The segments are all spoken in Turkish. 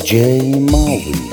DJ Maui.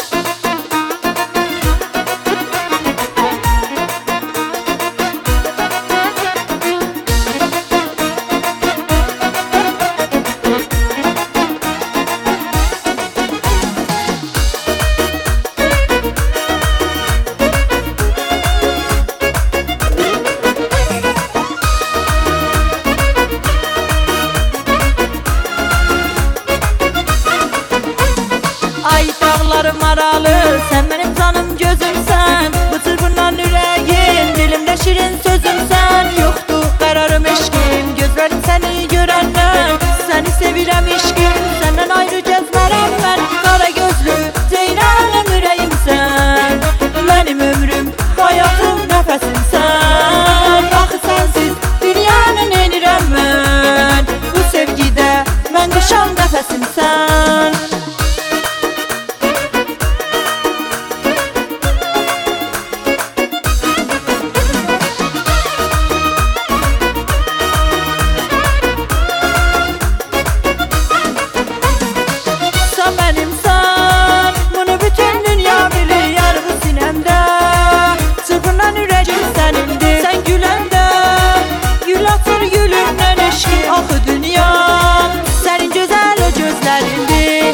Ay dağlarım aralı, sen benim canım gözümsen. Bıtır bundan yüreğim, dilimde şirin sözümsen. Yoktu kararım eşkim, gözlerim seni görenden. Seni sevirem eşkim, senden ayrı gezmerem ben. Kara gözlü, ceylanım yüreğimsen. Benim ömrüm, hayatım, nefesimsen. Axı sensiz dünyanın enirem ben. Bu sevgide mən düşan nefesimsen. Axı dünya sənin gözəl o gözlərindir.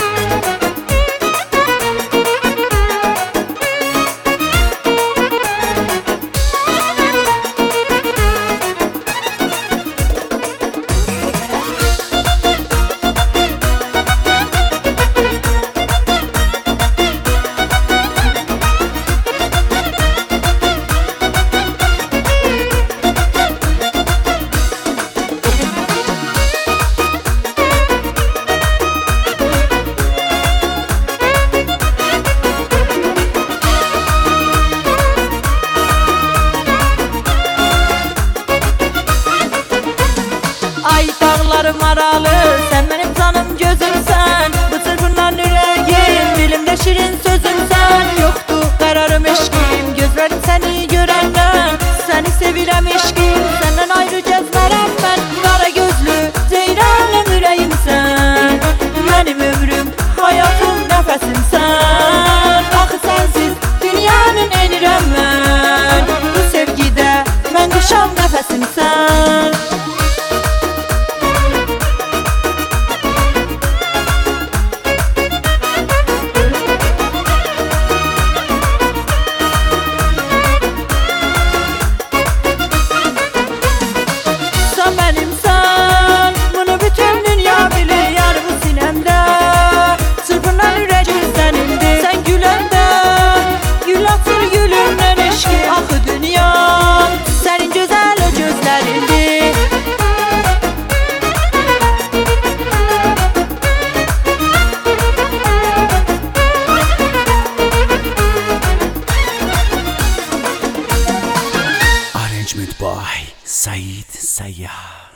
Ay dağlarım aralı, sen benim canım gözümsen. Bıtır bundan yüreğim, dilimde şirin sözümsen. Yoktu kararım eşkim, gözlerim seni görenden. Seni sevirem eşkim, senden ayrı gezmerem ben. Kara gözlü, ceylanım yüreğimsen. Benim ömrüm, hayatım, nefesimsen. Axı sensiz dünyanın enirem ben. Bu sevgide mən düşan nefesimsen. Benimsen, bunu bütün dünya bilir yar bu sinemde. Çırpınan yüreğim senindir. Sen gülende, gül atır gülümden eşki. Axı dünya senin güzel o gözlerindir. Arrangement by Said Sayyah.